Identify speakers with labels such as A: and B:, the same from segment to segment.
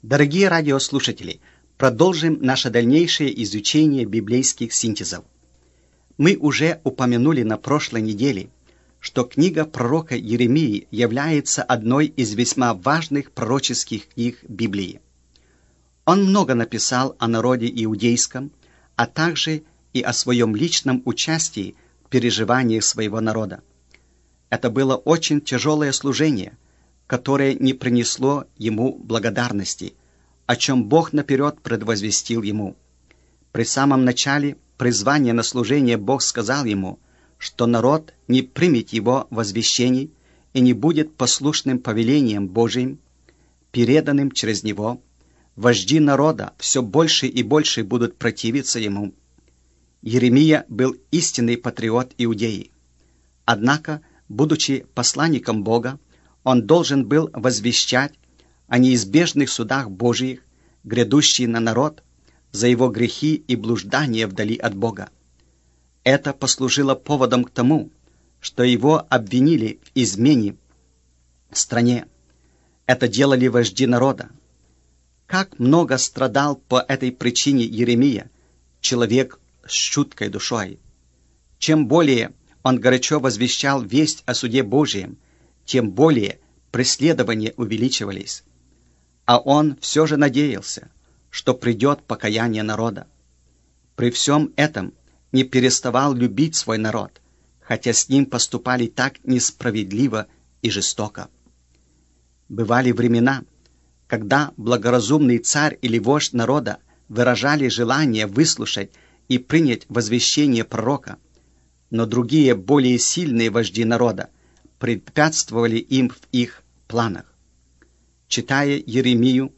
A: Дорогие радиослушатели, продолжим наше дальнейшее изучение библейских синтезов. Мы уже упомянули на прошлой неделе, что книга пророка Иеремии является одной из весьма важных пророческих книг Библии. Он много написал о народе иудейском, а также и о своем личном участии в переживаниях своего народа. Это было очень тяжелое служение, которое не принесло ему благодарности, о чем Бог наперед предвозвестил ему. При самом начале призвания на служение Бог сказал ему, что народ не примет его возвещений и не будет послушным повелениям Божьим, переданным через него. Вожди народа все больше и больше будут противиться ему. Иеремия был истинный патриот Иудеи. Однако, будучи посланником Бога, он должен был возвещать о неизбежных судах Божьих, грядущих на народ, за его грехи и блуждания вдали от Бога. Это послужило поводом к тому, что его обвинили в измене в стране. Это делали вожди народа. Как много страдал по этой причине Иеремия, человек с чуткой душой. Чем более он горячо возвещал весть о суде Божьем, тем более преследования увеличивались. А он все же надеялся, что придет покаяние народа. При всем этом не переставал любить свой народ, хотя с ним поступали так несправедливо и жестоко. Бывали времена, когда благоразумный царь или вождь народа выражали желание выслушать и принять возвещение пророка, но другие, более сильные вожди народа препятствовали им в их планах. Читая Иеремию,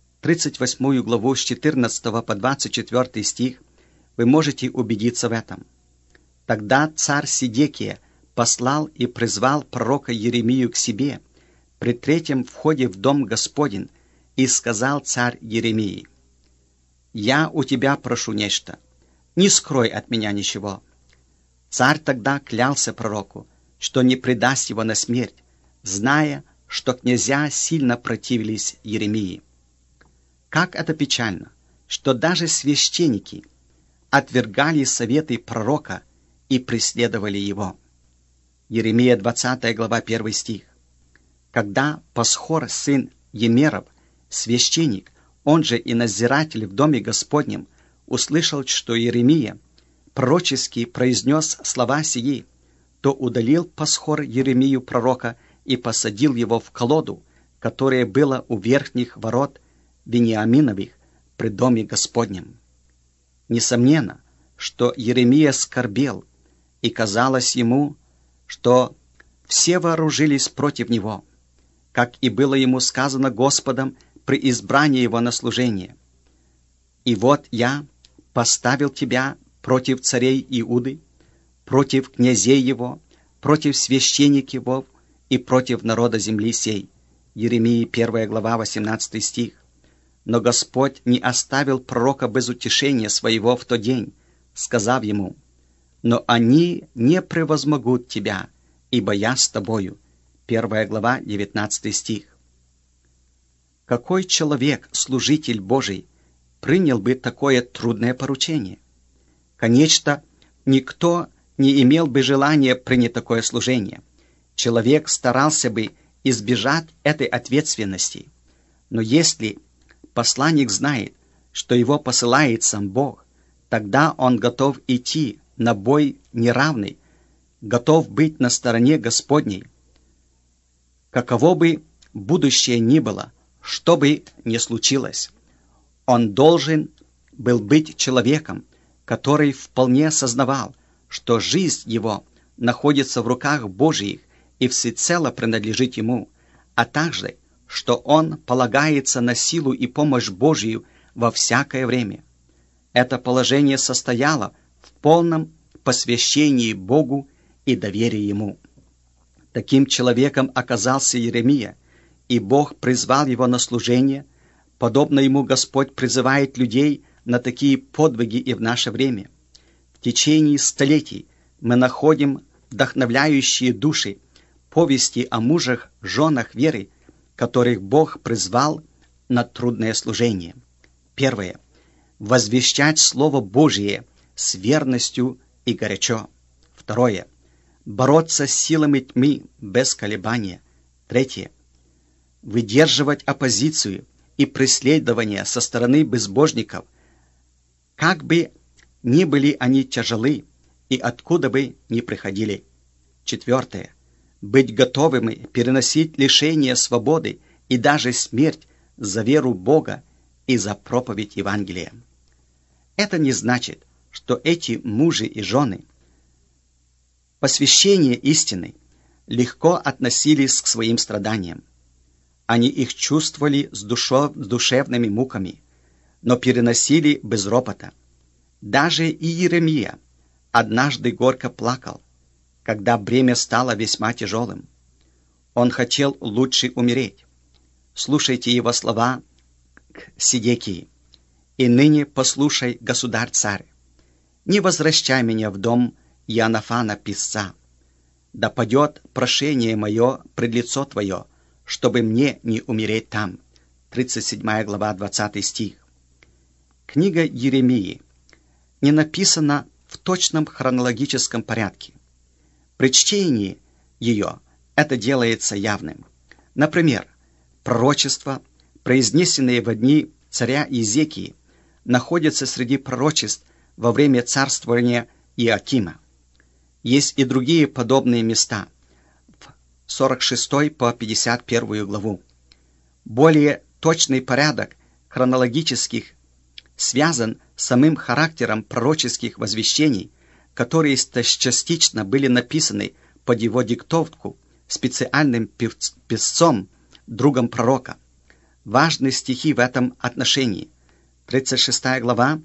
A: 38 главу с 14 по 24 стих, вы можете убедиться в этом. Тогда царь Сидекия послал и призвал пророка Иеремию к себе при третьем входе в дом Господень, и сказал царь Иеремии: «Я у тебя прошу нечто, не скрой от меня ничего». Царь тогда клялся пророку, что не предаст его на смерть, зная, что князья сильно противились Иеремии. Как это печально, что даже священники отвергали советы пророка и преследовали его. Иеремия 20 глава 1 стих. Когда Пасхор, сын Емеров, священник, он же и надзиратель в доме Господнем, услышал, что Иеремия пророчески произнес слова сии, то удалил Пасхор Иеремию пророка и посадил его в колоду, которая была у верхних ворот Вениаминовых при доме Господнем. Несомненно, что Иеремия скорбел, и казалось ему, что все вооружились против него, как и было ему сказано Господом при избрании его на служение. «И вот я поставил тебя против царей Иуды, против князей его, против священников его и против народа земли сей». Иеремии 1 глава 18 стих. Но Господь не оставил пророка без утешения своего в тот день, сказав ему: «Но они не превозмогут тебя, ибо я с тобою». 1 глава 19 стих. Какой человек, служитель Божий, принял бы такое трудное поручение? Конечно, никто не имел бы желания принять такое служение. Человек старался бы избежать этой ответственности. Но если посланник знает, что его посылает сам Бог, тогда он готов идти на бой неравный, готов быть на стороне Господней. Каково бы будущее ни было, что бы ни случилось, он должен был быть человеком, который вполне осознавал, что жизнь его находится в руках Божьих и всецело принадлежит ему, а также, что он полагается на силу и помощь Божью во всякое время. Это положение состояло в полном посвящении Богу и доверии Ему. Таким человеком оказался Иеремия, и Бог призвал его на служение. Подобно ему Господь призывает людей на такие подвиги и в наше время. В течение столетий мы находим вдохновляющие души повести о мужах, женах веры, которых Бог призвал на трудное служение. Первое. Возвещать Слово Божие с верностью и горячо. Второе. Бороться с силами тьмы без колебания. Третье. Выдерживать оппозицию и преследование со стороны безбожников, как бы ни были они тяжелы и откуда бы ни приходили. Четвертое. Быть готовыми переносить лишение свободы и даже смерть за веру Бога и за проповедь Евангелия. Это не значит, что эти мужи и жены посвящение истины легко относились к своим страданиям. Они их чувствовали с душевными муками, но переносили без ропота. Даже и Иеремия однажды горько плакал, когда бремя стало весьма тяжелым. Он хотел лучше умереть. Слушайте его слова к Сидекии. «И ныне послушай, государь-царь, не возвращай меня в дом Иоаннафана писца. Да падет прошение мое пред лицо твое, чтобы мне не умереть там». 37 глава, 20 стих. Книга Иеремии не написана в точном хронологическом порядке. При чтении ее это делается явным. Например, пророчества, произнесенные во дни царя Иезекии, находятся среди пророчеств во время царствования Иоакима. Есть и другие подобные места в 46 по 51 главу. Более точный порядок хронологических связан с самым характером пророческих возвещений, которые частично были написаны под его диктовку специальным писцом, другом пророка. Важны стихи в этом отношении. 36 глава,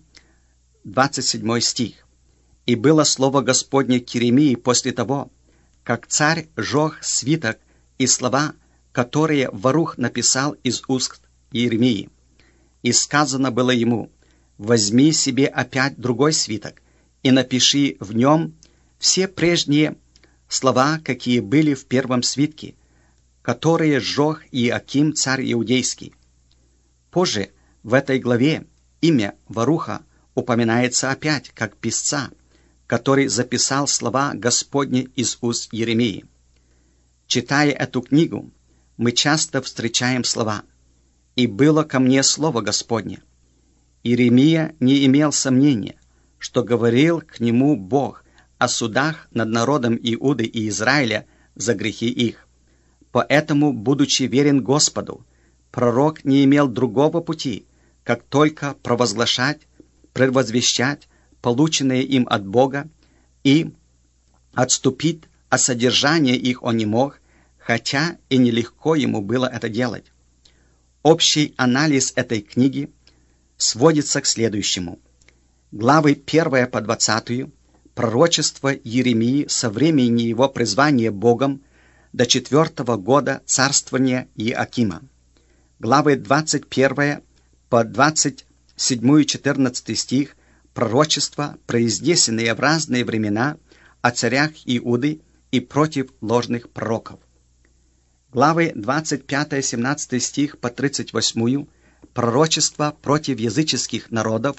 A: 27 стих. «И было слово Господне к Иеремии после того, как царь жег свиток и слова, которые Варух написал из уст Иеремии. И сказано было ему: возьми себе опять другой свиток и напиши в нем все прежние слова, какие были в первом свитке, которые сжег Иоаким, царь иудейский». Позже в этой главе имя Варуха упоминается опять как писца, который записал слова Господни из уст Иеремии. Читая эту книгу, мы часто встречаем слова «И было ко мне слово Господне». Иеремия не имел сомнения, что говорил к нему Бог о судах над народом Иуды и Израиля за грехи их. Поэтому, будучи верен Господу, пророк не имел другого пути, как только провозглашать, предвозвещать полученные им от Бога, и отступить от содержания их он не мог, хотя и нелегко ему было это делать. Общий анализ этой книги сводится к следующему. Главы 1 по 20 пророчество Иеремии со времени его призвания Богом до 4 года царствования Иоакима. Главы 21 по 27 и 14 стих пророчества, произнесенные в разные времена о царях Иуды и против ложных пророков. Главы 25-17 стих по 38 пророчества против языческих народов,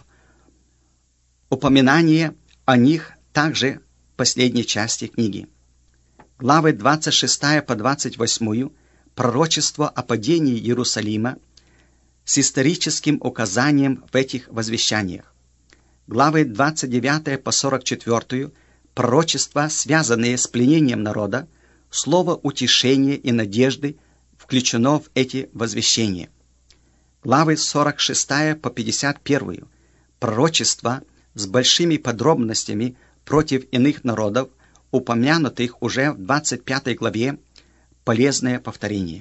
A: упоминание о них также в последней части книги. Главы 26 по 28 пророчество о падении Иерусалима с историческим указанием в этих возвещаниях. Главы 29 по 44 пророчества, связанные с пленением народа, слово утешения и надежды включено в эти возвещения. Главы 46 по 51 пророчества с большими подробностями против иных народов, упомянутых уже в 25 главе, полезное повторение.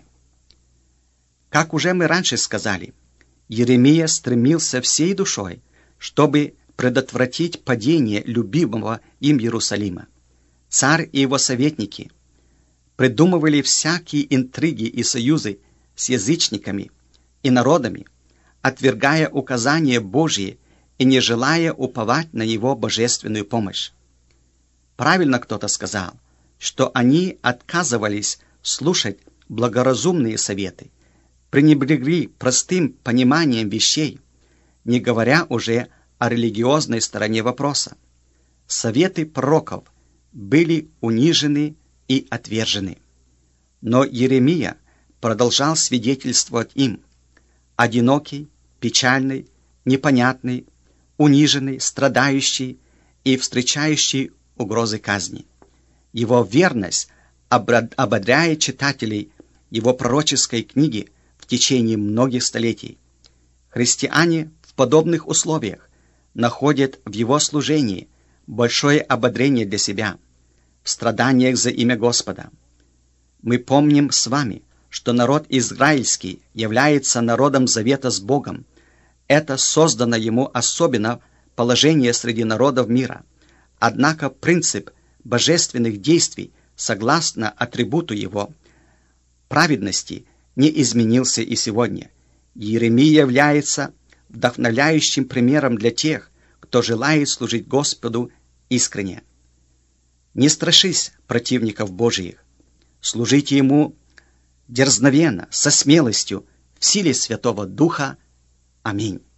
A: Как уже мы раньше сказали, Иеремия стремился всей душой, чтобы предотвратить падение любимого им Иерусалима. Царь и его советники придумывали всякие интриги и союзы с язычниками и народами, отвергая указания Божьи и не желая уповать на его божественную помощь. Правильно кто-то сказал, что они отказывались слушать благоразумные советы, пренебрегли простым пониманием вещей, не говоря уже о религиозной стороне вопроса. Советы пророков были унижены и отвержены. Но Иеремия продолжал свидетельствовать им: одинокий, печальный, непонятный, униженный, страдающий и встречающий угрозы казни. Его верность ободряет читателей его пророческой книги в течение многих столетий. Христиане в подобных условиях находят в его служении большое ободрение для себя, в страданиях за имя Господа. Мы помним с вами, что народ израильский является народом завета с Богом. Это создано ему особенно положение среди народов мира. Однако принцип божественных действий, согласно атрибуту его, праведности, не изменился и сегодня. Иеремия является вдохновляющим примером для тех, кто желает служить Господу искренне. Не страшись противников Божиих. Служите Ему дерзновенно, со смелостью, в силе Святого Духа. Аминь.